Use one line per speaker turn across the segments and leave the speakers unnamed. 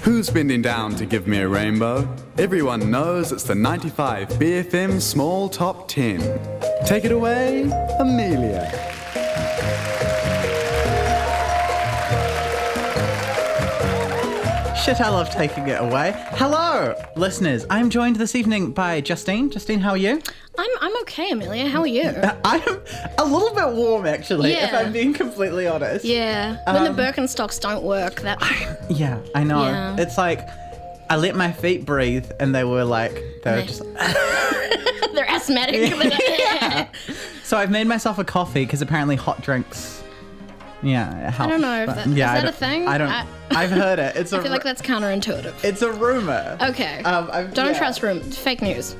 Who's bending down to give me a rainbow? Everyone knows it's the 95 BFM Small Top 10. Take it away, Amelia.
Shit, I love taking it away. Hello, listeners. I'm joined this evening by Justine. Justine, how are you?
I'm okay, Amelia. How are you?
I'm a little bit warm, actually, if
Yeah.
I'm being completely honest.
Yeah. When the Birkenstocks don't work, that...
Yeah, I know.
Yeah.
It's like I let my feet breathe, and they were just.
They're asthmatic.
Yeah. So I've made myself a coffee because apparently hot drinks. Yeah, it helps.
I don't know if
but-
that... Is that a thing?
I don't. I've heard it. It's
I feel like that's counterintuitive.
It's a rumor.
Okay. Don't trust fake news.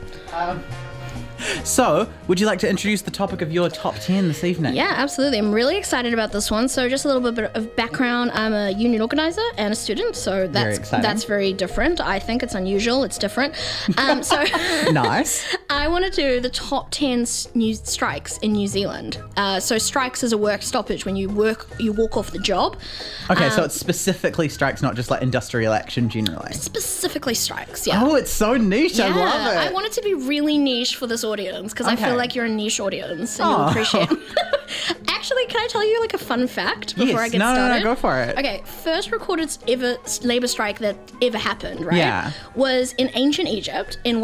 So, would you like to introduce the topic of your top 10 this evening?
Yeah, absolutely. I'm really excited about this one. So just a little bit of background. I'm a union organizer and a student, so
Very exciting.
that's very different. I think it's unusual. It's different. So
Nice.
I want to do the top 10 strikes in New Zealand. So strikes is a work stoppage when you walk off the job.
Okay, so it's specifically strikes, not just like industrial action generally.
Specifically strikes, yeah.
Oh, it's so niche. I love it.
I want it to be really niche for this audience because I
Okay.
feel like you're a niche audience and
Oh.
you'll appreciate it. Actually, can I tell you like a fun fact before I get started?
No, go for it.
Okay, first recorded labor strike that ever happened, right?
Yeah.
Was in ancient Egypt in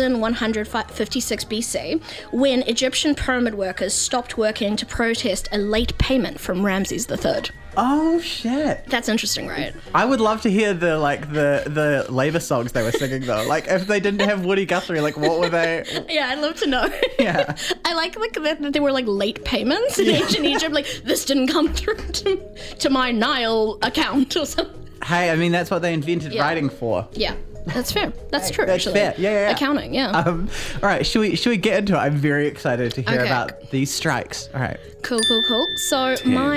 1156 BC when Egyptian pyramid workers stopped working to protest a late payment from Ramses III.
Oh, shit.
That's interesting, right?
I would love to hear the labor songs they were singing though. Like if they didn't have Woody Guthrie, like what were they?
Yeah, I'd love to know.
Yeah.
I like that they were like late payments in ancient Egypt. Like this didn't come through to my Nile account or something.
Hey, I mean that's what they invented
Yeah.
writing for.
Yeah, that's fair. That's true.
That's
actually.
fair. Yeah.
Accounting. Yeah.
All right, should we get into it? I'm very excited to hear
Okay.
about these strikes. All right.
Cool. So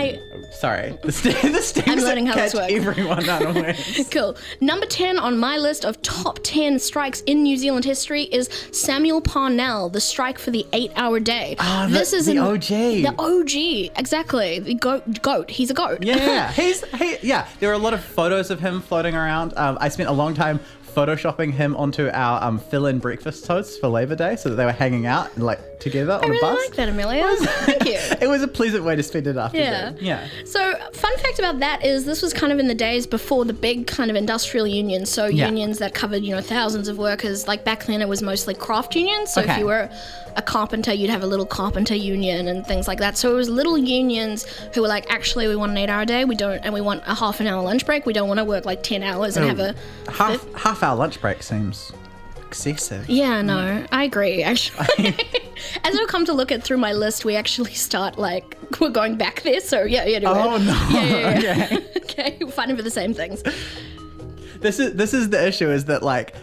Sorry, the stings
I'm learning how
catch
this works.
everyone unawares.
Cool. Number 10 on my list of top 10 strikes in New Zealand history is Samuel Parnell, the strike for the 8-hour day.
Ah,
this is
the
an-
OG.
The OG, exactly. The goat. He's a goat.
Yeah. There are a lot of photos of him floating around. I spent a long time photoshopping him onto our fill-in breakfast toasts for Labor Day so that they were hanging out and like together on
I
a
really
bus.
like that, Amelia. Thank you.
It was a pleasant way to spend it after
Yeah.
dinner. Yeah.
So, fun fact about that is this was kind of in the days before the big kind of industrial unions. So,
Yeah.
unions that covered, thousands of workers. Like back then, it was mostly craft unions. So,
Okay.
if you were a carpenter, you'd have a little carpenter union and things like that. So, it was little unions who were like, actually, we want an 8-hour day. We want a half an hour lunch break. We don't want to work like 10 hours and have a
half hour lunch break seems excessive.
Yeah, no, I agree, actually. As I've come to look at through my list, we actually start like, we're going back there, so yeah, do
Oh
it.
no.
Yeah.
Okay.
Okay, we're fighting for the same things.
This is the issue is that like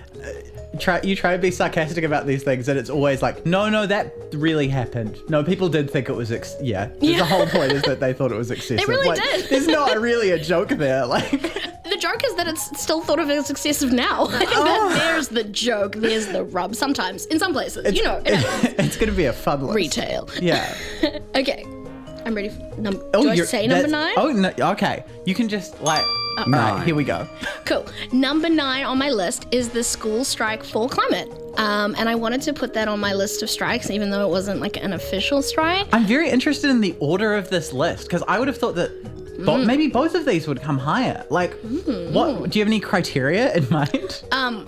you try to be sarcastic about these things and it's always like no that really happened. No, people did think it was
Yeah.
The whole point is that they thought it was excessive.
They really
like,
did.
There's not really a joke there. Like
The joke is that it's still thought of as excessive now. I think there's the joke, there's the rub. Sometimes, in some places, it happens.
it's gonna be a fun list.
Retail.
Yeah.
Okay, I'm ready for do I say number 9?
Oh no, okay. You can just like
Nine.
Here we go.
Cool. Number 9 on my list is the school strike for climate. And I wanted to put that on my list of strikes, even though it wasn't like an official strike.
I'm very interested in the order of this list because I would have thought that maybe both of these would come higher. Like, what do you have any criteria in mind?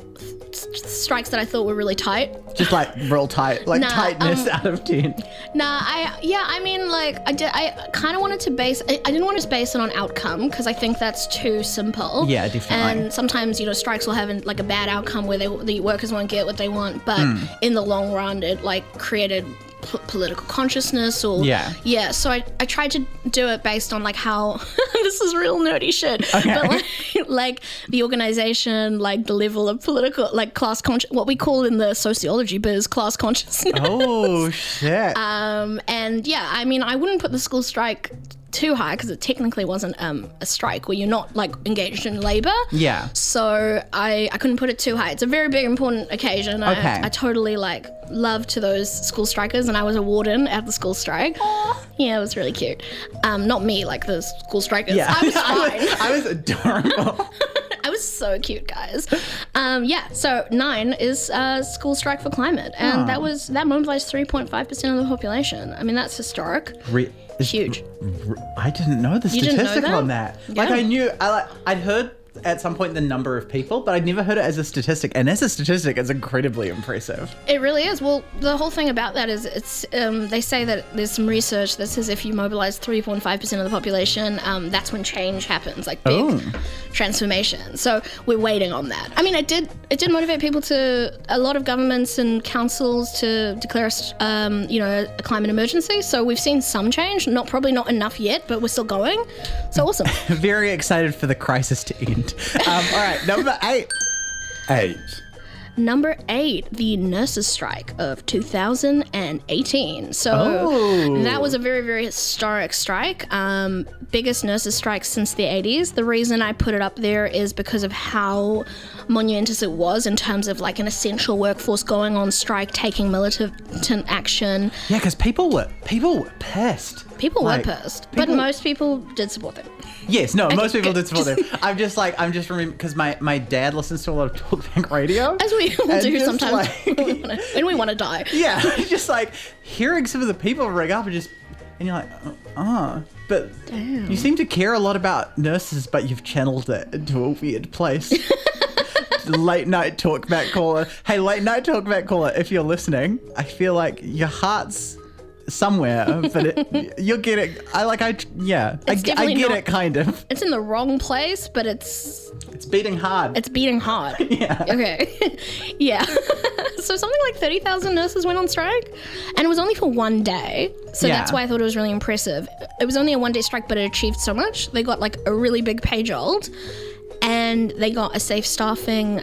Strikes that I thought were really tight.
Just like real tight, like
Nah,
tightness out of 10.
I kind of wanted to base. I didn't want to base it on outcome because I think that's too simple.
Yeah, definitely.
And sometimes strikes will have like a bad outcome where the workers won't get what they want, but in the long run, it like created political consciousness or so I tried to do it based on like how this is real nerdy shit, but like the organization, like the level of political like class what we call in the sociology biz class consciousness.
Oh shit.
And yeah, I mean, I wouldn't put the school strike too high because it technically wasn't a strike where you're not like engaged in labor.
Yeah.
So I couldn't put it too high. It's a very big important occasion.
Okay.
I totally like love to those school strikers, and I was a warden at the school strike. Aww. Yeah, it was really cute. Not me, like the school strikers.
Yeah.
I was fine.
I was adorable.
I was was so cute, guys. So 9 is School Strike for Climate, and that mobilized 3.5% of the population. I mean, that's historic. Huge.
I didn't know the statistic on that.
Yeah.
Like I'd heard at some point the number of people, but I'd never heard it as a statistic. And as a statistic, it's incredibly impressive.
It really is. Well, the whole thing about that is it's they say that there's some research that says if you mobilize 3.5% of the population, that's when change happens, like big transformation. So we're waiting on that. I mean, it did motivate people a lot of governments and councils to declare a climate emergency. So we've seen some change, probably not enough yet, but we're still going. So awesome.
Very excited for the crisis to end. All right, number 8.
8.
Number 8, the nurses' strike of 2018. So that was a very, very historic strike. Biggest nurses' strike since the 80s. The reason I put it up there is because of how monumentous it was in terms of like an essential workforce going on strike, taking militant action.
Yeah, because people were pissed.
People were pissed, but most people did support them.
Yes, no, most people did support them. I'm just remembering because my dad listens to a lot of talkback radio,
as we all do sometimes when we want to die.
Yeah, just like hearing some of the people ring up and you're like, but
damn.
You seem to care a lot about nurses, but you've channeled it into a weird place. Late night talkback caller. Hey, late night talkback caller, if you're listening, I feel like your heart's somewhere, but you'll get it. I get it, kind of.
It's in the wrong place, but it's
beating hard.
It's beating hard.
Yeah.
Okay. Yeah. So something like 30,000 nurses went on strike, and it was only for one day. So that's why I thought it was really impressive. It was only a one-day strike, but it achieved so much. They got like a really big pay jolt, and they got a safe staffing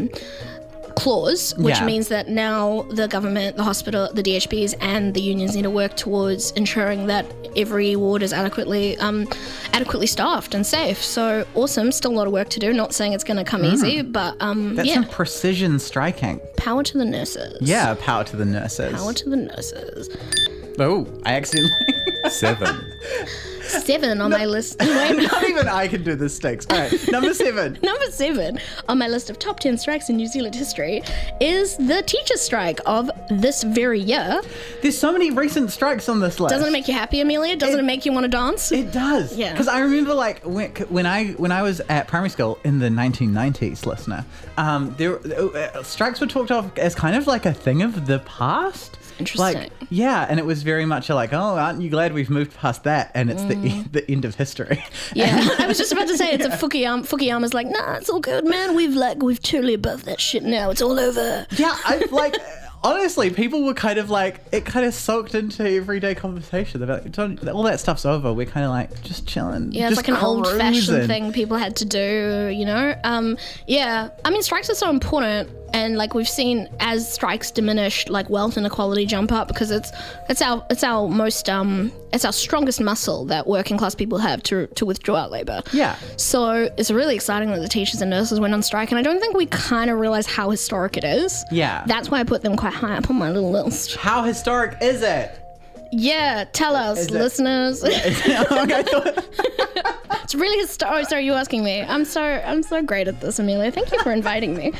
clause, which means that now the government, the hospital, the DHBs and the unions need to work towards ensuring that every ward is adequately staffed and safe. So awesome. Still a lot of work to do. Not saying it's going to come easy, but
that's some precision striking.
Power to the nurses.
Yeah, power to the nurses.
Power to the nurses.
Oh, I accidentally...
7.
7 on my list.
Not even I can do this stakes. All right, number 7.
Number 7 on my list of top 10 strikes in New Zealand history is the teachers' strike of this very year.
There's so many recent strikes on this list.
Doesn't it make you happy, Amelia? Doesn't it make you want to dance?
It does.
Yeah.
Because I remember like when I was at primary school in the 1990s, listener, strikes were talked of as kind of like a thing of the past.
Interesting.
Like, yeah, and it was very much like, oh, aren't you glad we've moved past that? And it's the end of history.
Yeah, I was just about to say it's a Fukuyama's like, nah, it's all good, man. We've totally above that shit now. It's all over.
Yeah, honestly, people were kind of like, it kind of soaked into everyday conversation. They're like, all that stuff's over. We're kind of like, just chilling.
Yeah, it's like an old-fashioned thing people had to do, you know? Yeah, I mean, strikes are so important. And like we've seen as strikes diminish, like wealth inequality jump up because it's our strongest muscle that working class people have to withdraw out labor.
Yeah.
So it's really exciting that the teachers and nurses went on strike, and I don't think we kind of realize how historic it is.
Yeah.
That's why I put them quite high up on my little list.
How historic is it?
Yeah, tell us, listeners. It's really historic. Oh, sorry, you asking me. I'm so great at this, Amelia. Thank you for inviting me.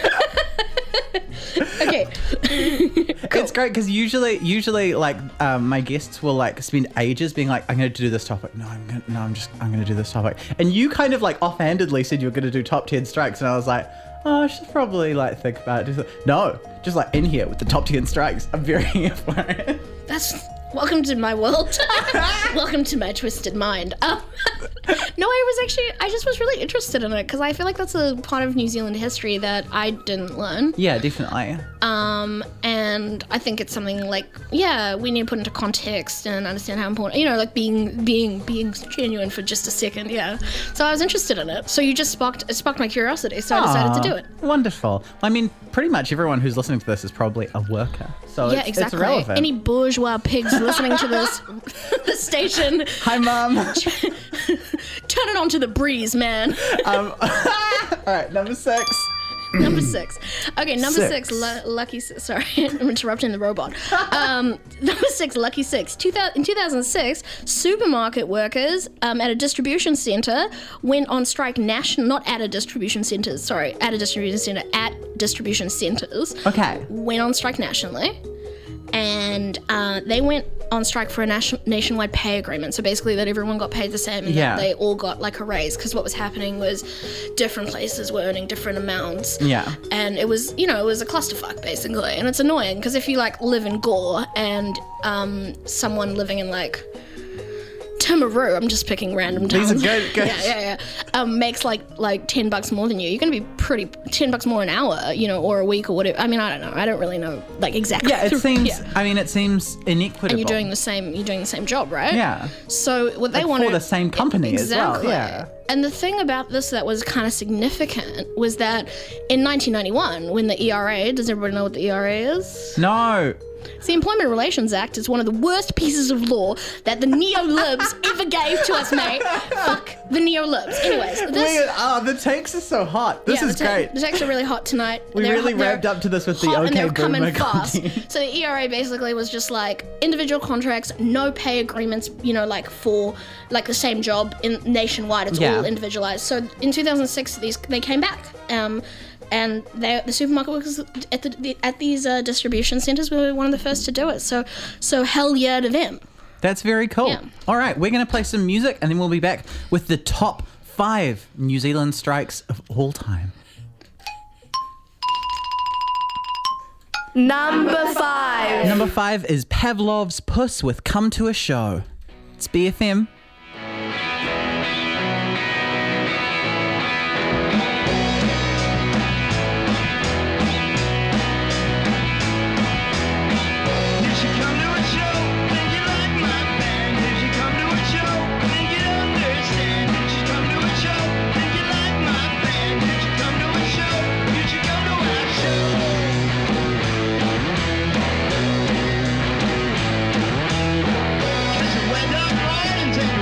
Okay. Cool.
It's great because usually like my guests will like spend ages being like, I'm going to do this topic. I'm going to do this topic. And you kind of like offhandedly said you were going to do top 10 strikes, and I was like, oh, I should probably like think about it. No, just like in here with the top 10 strikes. I'm very here for it.
Welcome to my world. Welcome to my twisted mind. No, I just was really interested in it because I feel like that's a part of New Zealand history that I didn't learn.
Yeah, definitely.
And I think it's something like, yeah, we need to put into context and understand how important, like being genuine for just a second. Yeah. So I was interested in it. So you just sparked my curiosity. So I decided to do it.
Wonderful. I mean, pretty much everyone who's listening to this is probably a worker. So
yeah,
it's
exactly.
relevant.
Any bourgeois pigs listening to this station.
Hi, Mum.
Turn it on to the breeze, man.
All right, number 6.
Number 6. Okay, number 6, Lucky 6. Sorry, I'm interrupting the robot. Number 6, Lucky 6. In 2006, supermarket workers at a distribution center went on strike not at a distribution centers, sorry, at a distribution center, at distribution centers.
Okay.
Went on strike nationally. And they went on strike for a nationwide pay agreement. So basically that everyone got paid the same and that they all got like a raise, because what was happening was different places were earning different amounts.
Yeah.
And it was, it was a clusterfuck basically. And it's annoying because if you like live in Gore and someone living in like Timaru, I'm just picking random towns.
These are good.
Yeah. Makes like $10 more than you. You're gonna be pretty $10 more an hour, or a week or whatever. I mean, I don't know. I don't really know like exactly.
Yeah, it seems. Yeah. I mean, it seems inequitable.
And you're doing the same job, right?
Yeah.
So what they wanted
for the same company
exactly.
as well. Yeah.
And the thing about this that was kind of significant was that in 1991, when the ERA, does everybody know what the ERA is?
No.
It's the Employment Relations Act. It's one of the worst pieces of law that the neo-libs ever gave to us, mate. Fuck the neo-libs. Anyways.
The takes are so hot. This is great.
The takes are really hot tonight.
We really revved up to this with the OK Boomer content.
So the ERA basically was just like individual contracts, no pay agreements, like for like the same job nationwide. It's all individualized. So in 2006, they came back. And the supermarket workers at these distribution centers were one of the first to do it. So hell yeah to them.
That's very cool.
Yeah.
All right, we're going to play some music and then we'll be back with the top 5 New Zealand strikes of all time.
Number 5.
Number 5 is Pavlov's Puss with Come to a Show. It's BFM.
Went up right and take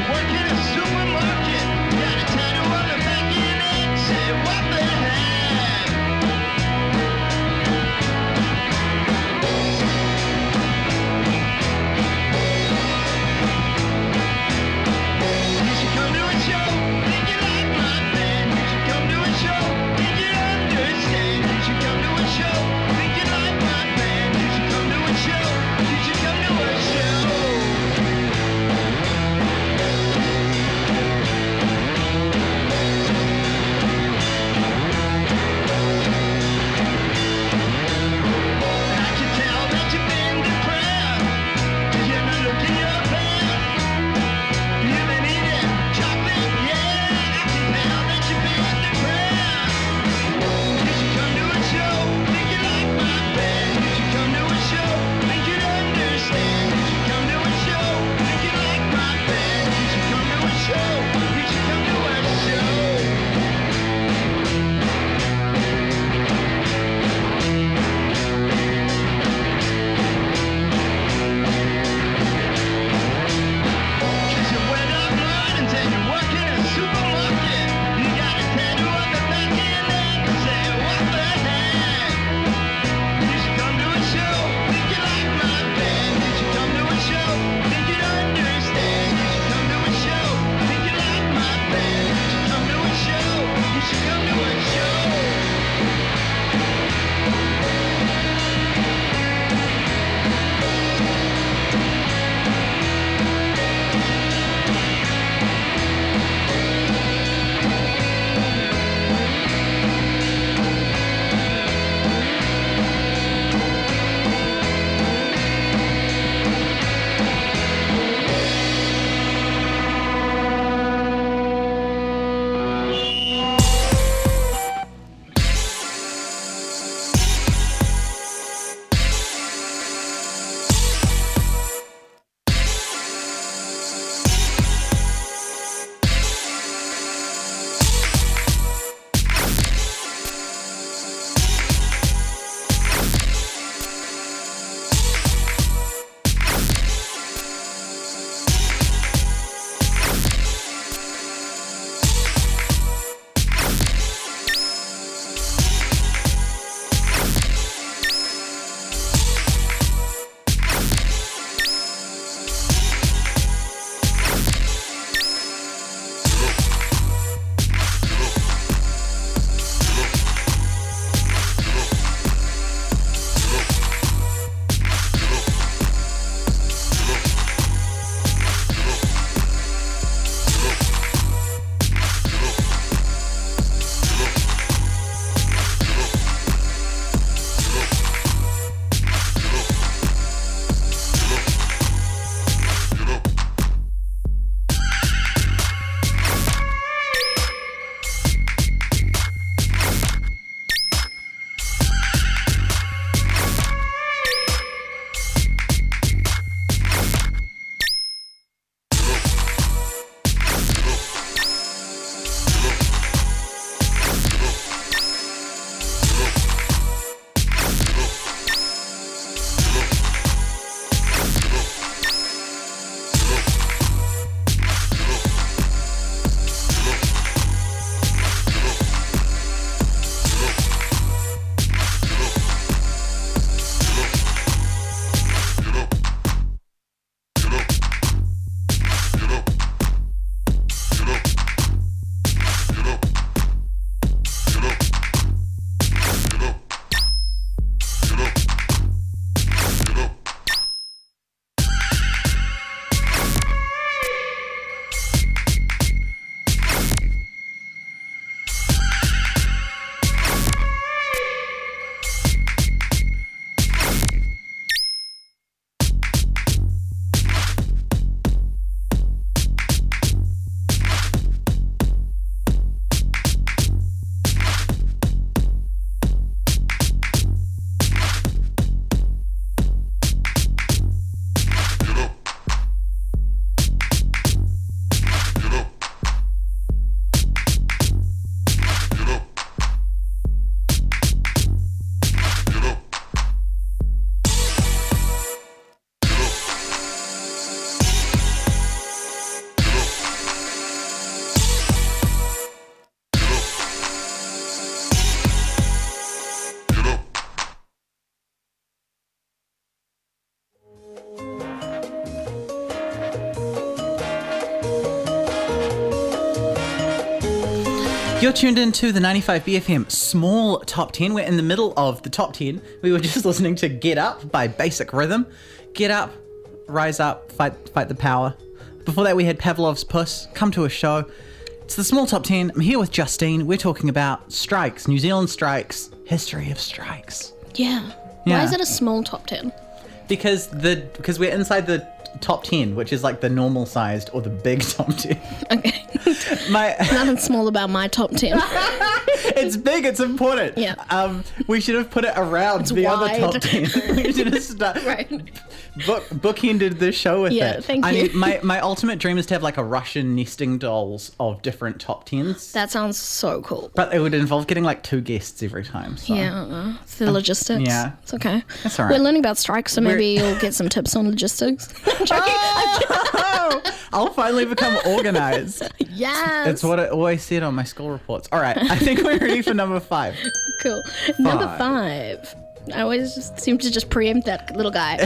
You're tuned into the 95 BFM Small Top 10. We're in the middle of the top 10. We were just listening to Get Up by Basic Rhythm. Get up, rise up, fight the power. Before that, we had Pavlov's Puss, Come to a Show. It's the Small Top 10. I'm here with Justine. We're talking about strikes, New Zealand strikes, history of strikes.
Yeah. Why is it a small top 10?
Because we're inside the top 10, which is like the normal sized or the big top 10.
Okay. Nothing small about my top 10.
It's big, it's important.
Yeah.
We should have put it around the
wide.
other top 10. We should have started.
Right.
Bookended the show with it.
Yeah, thank you.
My ultimate dream is to have like a Russian nesting dolls of different top 10s.
That sounds so cool.
But it would involve getting like 2 guests every time. So.
Yeah, it's the logistics.
Yeah.
It's okay.
That's all right.
We're learning about strikes, so maybe you'll get some tips on logistics. I'm joking.
I'll finally become organized.
Yes.
That's what I always said on my school reports. All right, I think we're ready for number 5.
Cool. Number 5. I always just seem to just preempt that little guy.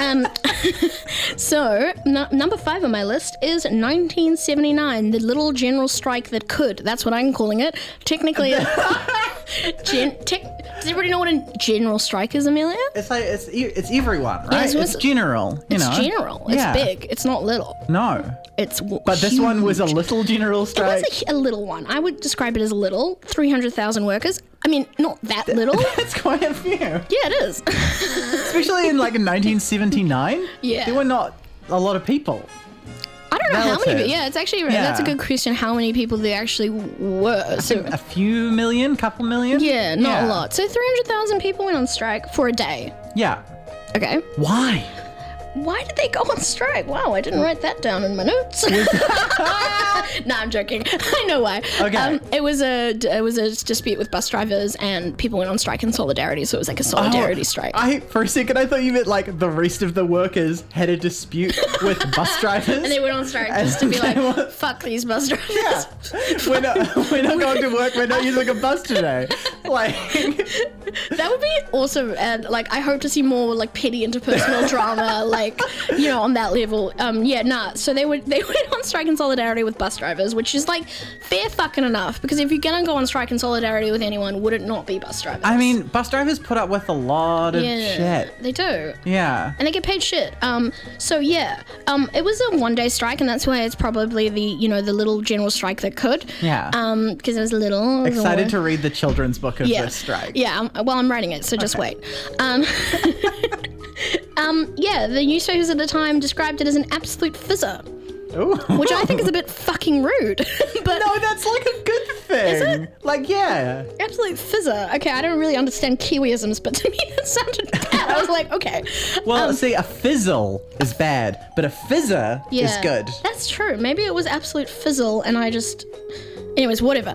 So, number 5 on my list is 1979, the little general strike that could. That's what I'm calling it. Technically, does everybody know what a general strike is, Amelia?
It's like it's everyone, right?
Yeah, so
it's general.
It's general. It's big. It's not little.
No. But this one was a little general strike.
It was a little one. I would describe it as little. 300,000 workers. I mean, not that little.
It's quite a few.
Yeah, it is.
Especially in like 1979.
Yeah.
There were not a lot of people.
I don't know
Relative.
how many. Yeah, it's actually that's a good question. How many people there actually were? So
a few million, couple million.
Yeah, not a lot. So 300,000 people went on strike for a day.
Yeah.
Okay.
Why?
Why did they go on strike? Wow, I didn't write that down in my notes. Nah, I'm joking. I know why.
Okay.
It was a dispute with bus drivers, and people went on strike in solidarity. So it was like a solidarity strike.
For a second, I thought you meant like the rest of the workers had a dispute with bus drivers,
and they went on strike just to be like, "Fuck these bus drivers."
Yeah. We're not going to work. We're not using a bus today. Like
that would be awesome, and like I hope to see more like petty interpersonal drama, like on that level. So they went on strike in solidarity with bus drivers, which is like fair fucking enough, because if you're gonna go on strike in solidarity with anyone, would it not be bus drivers?
I mean, bus drivers put up with a lot of shit.
They do.
Yeah.
And they get paid shit. It was a 1-day strike, and that's why it's probably the little general strike that could.
Yeah.
Because it was little.
Excited to read the children's book of this strike.
Yeah. I'm writing it, so just wait. The newspapers at the time described it as an absolute fizzer.
Ooh.
Which I think is a bit fucking rude. But
no, that's like a good thing.
Is it?
Like, yeah.
Absolute fizzer. Okay, I don't really understand Kiwiisms, but to me that sounded bad. I was like, okay.
Well, see, a fizzle is bad, but a fizzer is good.
That's true. Maybe it was absolute fizzle, and I just... Anyways, whatever.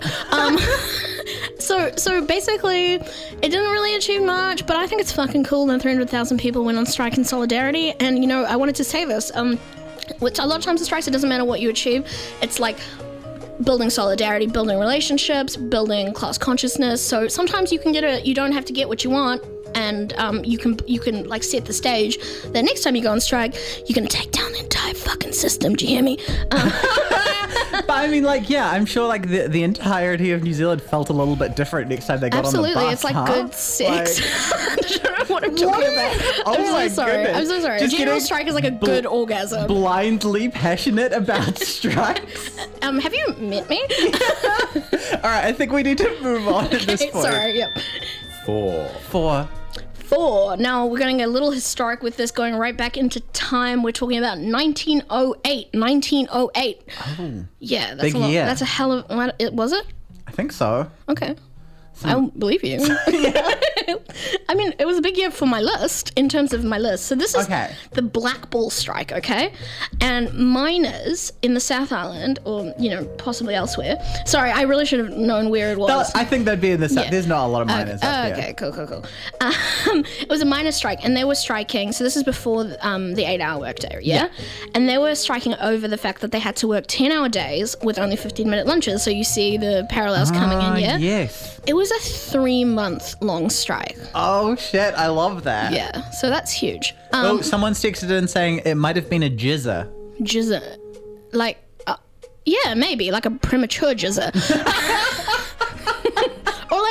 So basically, it didn't really achieve much, but I think it's fucking cool that 300,000 people went on strike in solidarity. And, I wanted to say this, which a lot of times in strikes, it doesn't matter what you achieve. It's like building solidarity, building relationships, building class consciousness. So sometimes you don't have to get what you want, and you can like set the stage that next time you go on strike, you're gonna take down the entire fucking system. Do you hear me?
But I mean, like, yeah, I'm sure like the entirety of New Zealand felt a little bit different next time they got on the bus.
Absolutely, it's like good sex. I don't know what I'm talking about. I'm so sorry. A general strike is like a good orgasm.
Blindly passionate about strikes.
Have you met me?
All right, I think we need to move on at this point.
Sorry, yep.
4.
Now we're going to get a little historic with this, going right back into time. We're talking about 1908. 1908.
Oh.
Yeah, that's
big
a lot.
year.
That's a hell of... Was it?
I think so.
Okay. I'll believe you. I mean, it was a big year for my list, in terms of my list. So this is the Black Ball Strike, okay? And miners in the South Island, or, possibly elsewhere. Sorry, I really should have known where it was.
I think that'd be in the South. Yeah. There's not a lot of miners up here.
Okay, cool. It was a miner strike, and they were striking. So this is before the 8-hour workday, yeah? And they were striking over the fact that they had to work 10-hour days with only 15-minute lunches. So you see the parallels coming in, yeah?
Yes.
It was a 3-month-long strike.
Oh, shit. I love that.
Yeah, so that's huge.
Someone's texted in saying it might have been a jizzer.
Jizzer. Like, yeah, maybe. Like a premature jizzer.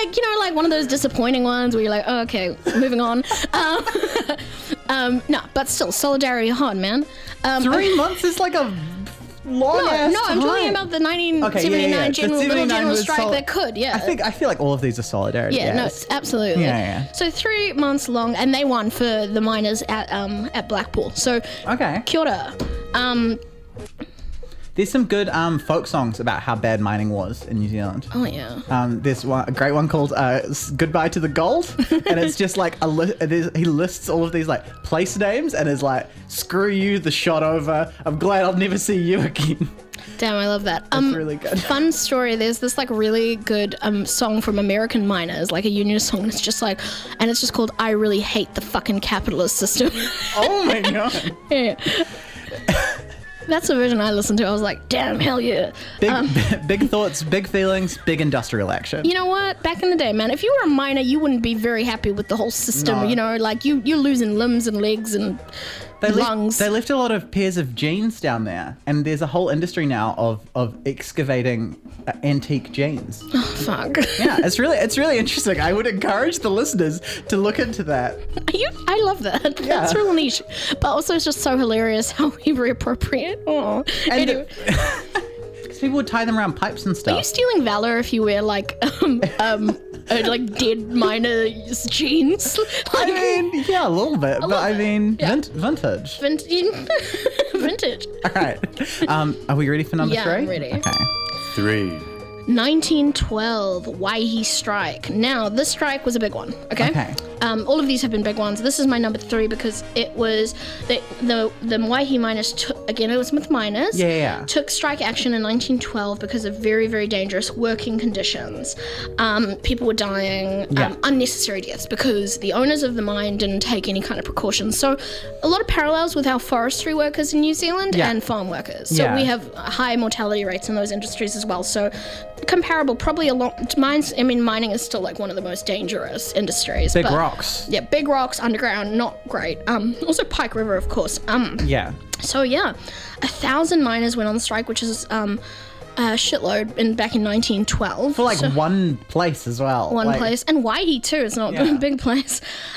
like, like one of those disappointing ones where you're like, oh, okay, moving on. No, but still, solidarity hard, man.
3 months is like a long ass
I'm talking about the 1979 general strike that could,
I feel like all of these are solidarity.
Yeah, no, absolutely.
Yeah.
So 3 months long, and they won for the miners at Blackpool. So kia ora.
There's some good folk songs about how bad mining was in New Zealand.
Oh, yeah.
There's a great one called Goodbye to the Gold. And it's just like, he lists all of these like place names and is like, screw you, the shot over. I'm glad I'll never see you again.
Damn, I love that.
That's really good.
Fun story. There's this like really good song from American miners, like a union song. It's just like, and it's just called "I Really Hate the Fucking Capitalist System."
Oh my god.
Yeah. That's the version I listened to. I was like, damn, hell yeah.
Big thoughts, big feelings, big industrial action.
You know what? Back in the day, man, if you were a miner, you wouldn't be very happy with the whole system. No. You know, like you're losing limbs and legs and lungs.
They left a lot of pairs of jeans down there, and there's a whole industry now of excavating antique jeans.
Oh, fuck.
Yeah, it's really interesting. I would encourage the listeners to look into that.
I love that. Yeah. That's real niche, but also it's just so hilarious how very appropriate. Oh, anyway.
Because people would tie them around pipes and stuff.
Are you stealing valor if you wear like like dead miner's jeans?
I mean, yeah, a little bit, but I mean, vintage.
Vintage.
All right. Are we ready for number 3?
Yeah, I'm ready.
Okay.
3.
1912 Waihi strike. Now, this strike was a big one, okay? All of these have been big ones. This is my number 3 because it was the Waihi miners took, again, it was with miners, took strike action in 1912 because of very, very dangerous working conditions. People were dying, unnecessary deaths because the owners of the mine didn't take any kind of precautions. So a lot of parallels with our forestry workers in New Zealand and farm workers. So we have high mortality rates in those industries as well. So comparable, probably a lot. Mining is still like one of the most dangerous industries.
Big rocks.
Yeah, big rocks, underground, not great. Also Pike River, of course. So 1,000 miners went on strike, which is a shitload back in 1912.
For one place as well.
One place. And Waihi too, it's not a big place.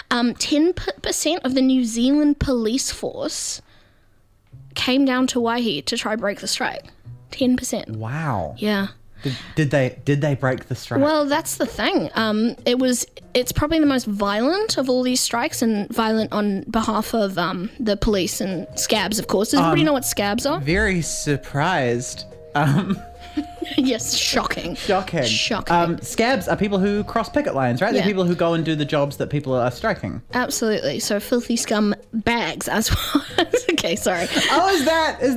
10% of the New Zealand police force came down to Waihi to try break the strike. 10%.
Wow.
Yeah.
Did they break the strike?
Well, that's the thing. It's probably the most violent of all these strikes, and violent on behalf of the police and scabs, of course. Does everybody know what scabs are?
Very surprised.
Yes, shocking.
Scabs are people who cross picket lines, right? They're people who go and do the jobs that people are striking.
Absolutely. So filthy scum bags as well. Okay, sorry.
Oh, is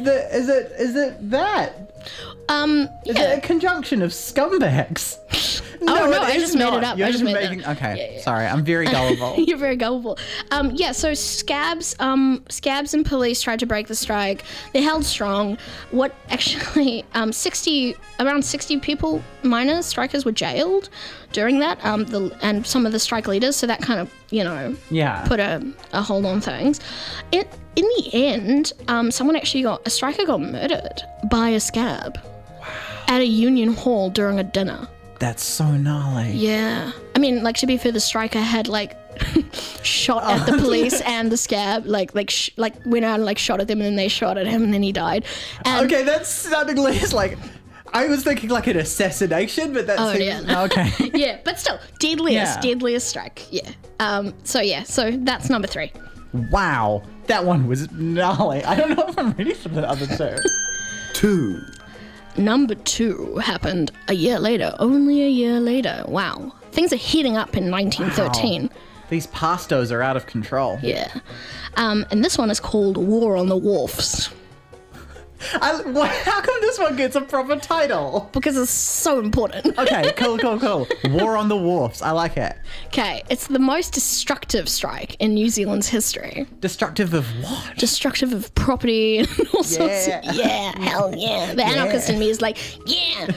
it that? Is it a conjunction of scumbags?
No, I just made it up.
You're just making. Okay, yeah. Sorry, I'm very gullible.
You're very gullible. So scabs and police tried to break the strike. They held strong. What actually, around 60 people, miners, strikers, were jailed during that. And some of the strike leaders. So that kind of, put a hold on things. In the end, a striker got murdered by a scab. At a union hall during a dinner.
That's so gnarly.
Yeah. I mean, to be fair, the striker had, shot at the police and the scab, went out and, shot at them, and then they shot at him, and then he died.
Okay, that's sounding less I was thinking an assassination, but that's... Okay.
Yeah, but still, deadliest strike. Yeah. So that's number 3.
Wow. That one was gnarly. I don't know if I'm ready for the other 2.
2.
Number 2 happened a year later, only a year later. Wow. Things are heating up in 1913. Wow.
These pastos are out of control.
Yeah. And this one is called War on the Wharfs.
How come this one gets a proper title?
Because it's so important.
Okay, cool. War on the Wharfs. I like it.
Okay, it's the most destructive strike in New Zealand's history.
Destructive of what?
Destructive of property and all sorts of... Yeah, hell yeah. The anarchist in me is like, yeah.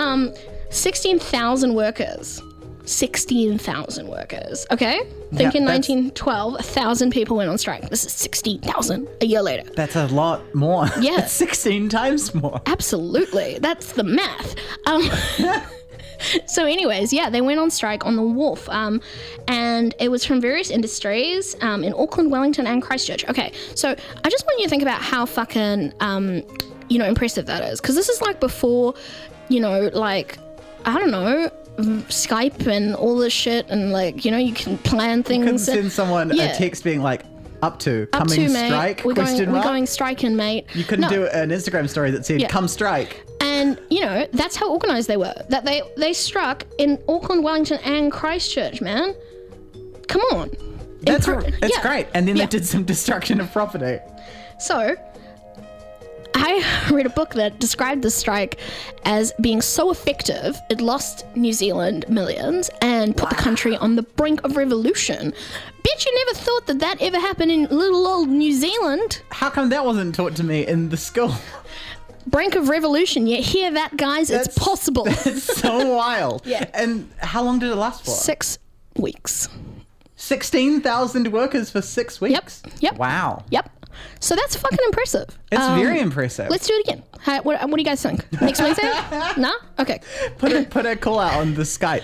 16,000 workers. 16,000 workers, okay? Think in 1912, 1,000 people went on strike. This is 16,000 a year later.
That's a lot more.
Yeah.
That's 16 times more.
Absolutely. That's the math. So anyways, yeah, they went on strike on the wharf, and it was from various industries in Auckland, Wellington, and Christchurch. Okay, so I just want you to think about how fucking, impressive that is. Because this is like before, like, I don't know, Skype and all this shit, and like, you can plan things.
You couldn't send someone a text being like, up to coming
mate.
strike?
We're going striking, mate.
You couldn't do an Instagram story that said, come strike.
And, that's how organised they were. That they struck in Auckland, Wellington and Christchurch, man. Come on.
That's great. And then they did some destruction of property.
So, I read a book that described the strike as being so effective, it lost New Zealand millions and put the country on the brink of revolution. Bet you never thought that ever happened in little old New Zealand.
How come that wasn't taught to me in the school?
Brink of revolution. You hear that, guys? It's possible.
That's so wild.
Yeah.
And how long did it last for?
6 weeks.
16,000 workers for 6 weeks?
Yep.
Wow.
Yep. So that's fucking impressive.
It's very impressive.
Let's do it again. What do you guys think? Next Wednesday? No? Okay.
Put a call out on the Skype.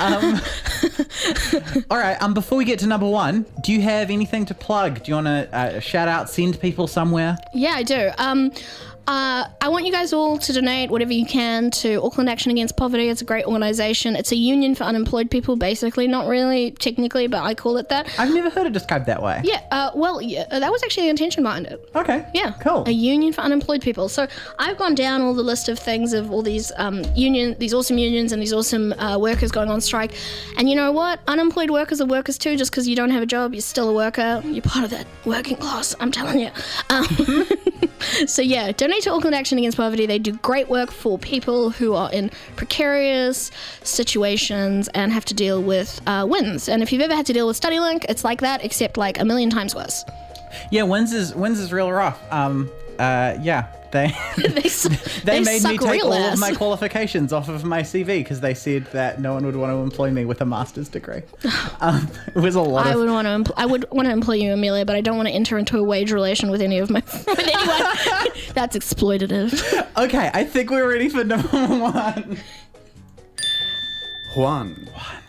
All right. Before we get to number one, do you have anything to plug? Do you want to shout out, send people somewhere?
Yeah, I do. I want you guys all to donate whatever you can to Auckland Action Against Poverty. It's a great organisation. It's a union for unemployed people, basically. Not really technically, but I call it that.
I've never heard it described that way.
Yeah, that was actually the intention behind it.
Okay.
Yeah.
Cool.
A union for unemployed people. So I've gone down all the list of things of all these these awesome unions and these awesome workers going on strike. And you know what? Unemployed workers are workers too. Just because you don't have a job, you're still a worker. You're part of that working class, I'm telling you. So yeah, donate to Auckland Action Against Poverty. They do great work for people who are in precarious situations and have to deal with WINS. And if you've ever had to deal with StudyLink, it's like that, except like a million times worse.
Yeah, WINS is real rough. They made me take all of my qualifications off of my CV because they said that no one would want to employ me with a master's degree. It was a lot.
I would want to employ you, Amelia, but I don't want to enter into a wage relation with anyone. That's exploitative.
Okay, I think we're ready for number one.
One.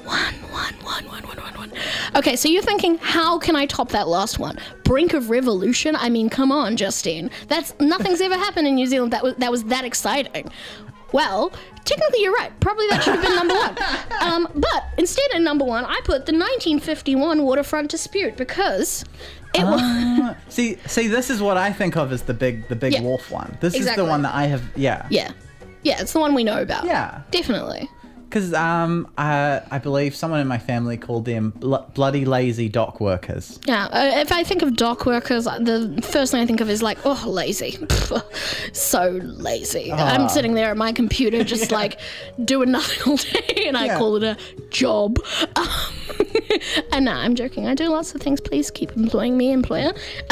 Okay, so you're thinking, how can I top that last one? Brink of revolution? I mean, come on, Justine. Nothing's ever happened in New Zealand that was that exciting. Well, technically you're right. Probably that should have been number one. But instead of number one, I put the 1951 waterfront dispute because it was...
See, this is what I think of as the big wharf one. This is the one that I have,
Yeah, it's the one we know about.
Yeah.
Definitely.
Because I believe someone in my family called them bloody lazy dock workers.
Yeah, if I think of dock workers, the first thing I think of is like, oh, lazy. So lazy. I'm sitting there at my computer just like doing nothing all day and I call it a job. And no, I'm joking. I do lots of things. Please keep employing me, employer.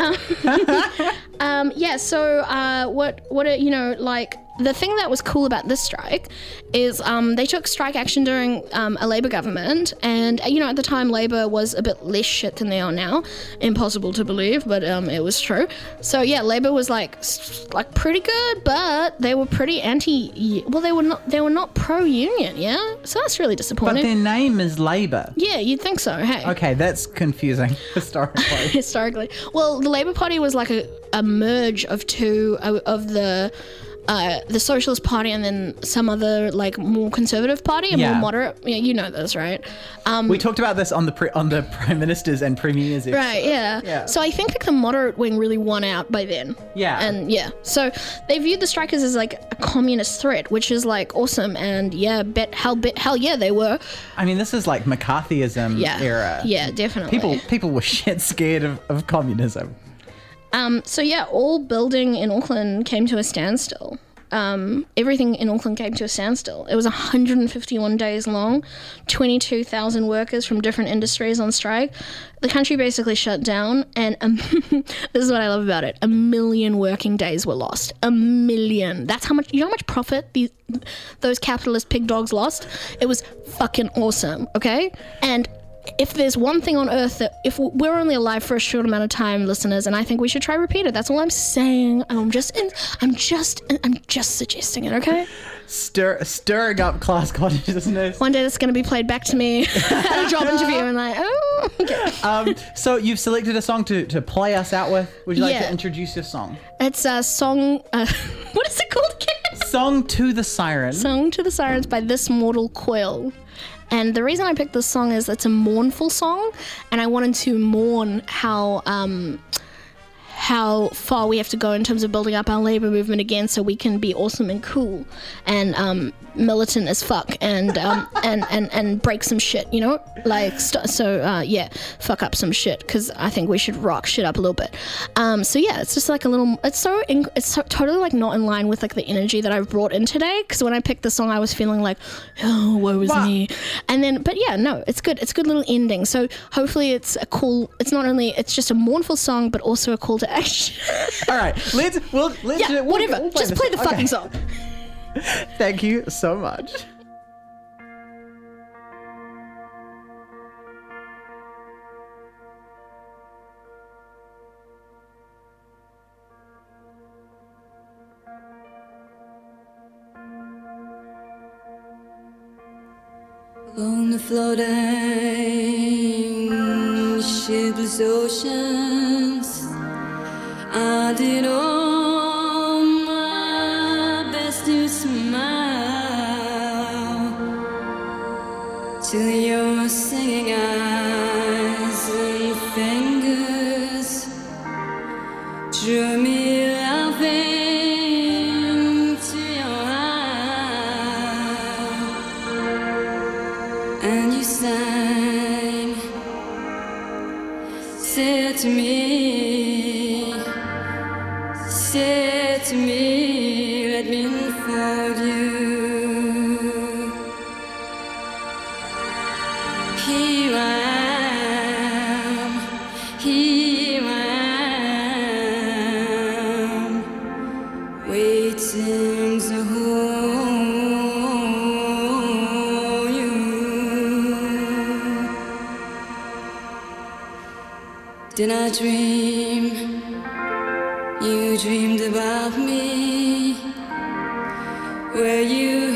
The thing that was cool about this strike is they took strike action during a Labour government, and at the time Labour was a bit less shit than they are now. Impossible to believe, but it was true. So yeah, Labour was like pretty good, but they were pretty anti. Well, they were not pro-union. Yeah, so that's really disappointing.
But their name is Labour.
Yeah, you'd think so. Hey.
Okay, that's confusing
historically. Well, the Labour Party was like a merge of two of the Socialist Party and then some other like more conservative party, more moderate. Yeah, you know this, right?
We talked about this on the Prime Ministers and Premiers episode.
Right, yeah. So I think like the moderate wing really won out by then.
Yeah.
And so they viewed the strikers as like a communist threat, which is like awesome. And hell yeah, they were.
I mean, this is like McCarthyism era.
Yeah, definitely.
People were shit scared of communism.
All building in Auckland came to a standstill. Everything in Auckland came to a standstill. It was 151 days long, 22,000 workers from different industries on strike. The country basically shut down, and this is what I love about it. 1 million working days were lost. 1 million. That's how much. You know how much profit those capitalist pig dogs lost? It was fucking awesome. Okay, and if there's one thing on earth that if we're only alive for a short amount of time, listeners, and I think we should try repeat it. That's all I'm saying. I'm just suggesting it, okay?
Stirring up class consciousness.
One day that's going to be played back to me at a job interview and like, oh, okay.
So you've selected a song to play us out with. Would you like to introduce your song?
It's a song, what is it called again?
Song to the Siren.
Song to the Sirens by This Mortal Coil. And the reason I picked this song is it's a mournful song, and I wanted to mourn how far we have to go in terms of building up our labor movement again, so we can be awesome and cool and militant as fuck and break some shit, you know, like fuck up some shit, because I think we should rock shit up a little bit. So yeah, it's just like a little. It's so totally like not in line with like the energy that I've brought in today. Because when I picked the song, I was feeling like, oh, woe is me, and then but yeah, no, it's good. It's a good little ending. So hopefully it's a cool. It's not only it's just a mournful song, but also a call to action.
All right, let's
whatever. We'll just play the fucking song.
Thank you so much.
On the floating shipless oceans, I did all my best to smile till your singing eyes and fingers drew me laughing to your eye, and you sang, said to me, let me unfold you. Here I am, waiting to hold you. Did I dream? You dreamed about me. Were you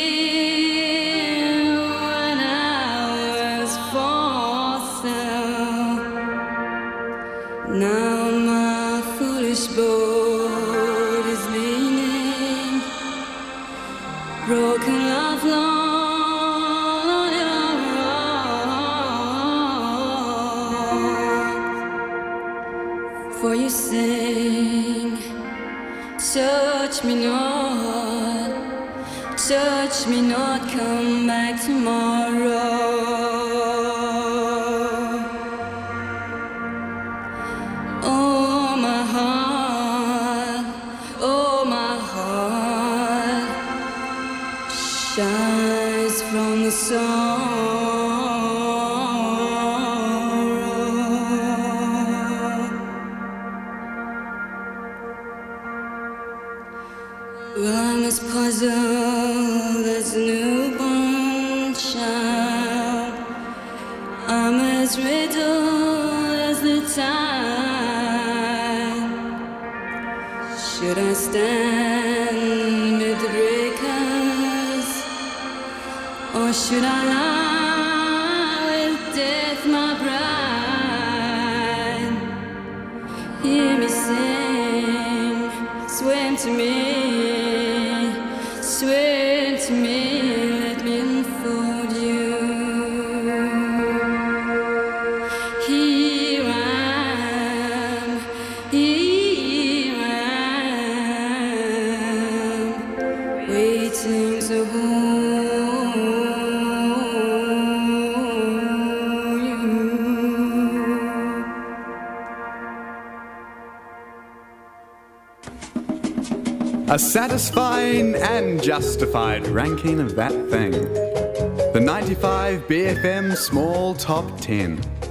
here when I was for sale? Now my foolish boat is leaning, broken love long on your rock. For you sing, touch me not, come back tomorrow. Oh my heart shines from the sorrow. Well, I'm as puzzled as a newborn child. I'm as riddled as the tide. Should I stand amid the breakers, or should I lie with death, my bride? Hear me sing, swim to me. Swear to me, let me unfold you. Here I am, waiting to hold you.
A satisfying and justified ranking of that thing. The 95 BFM Small Top 10.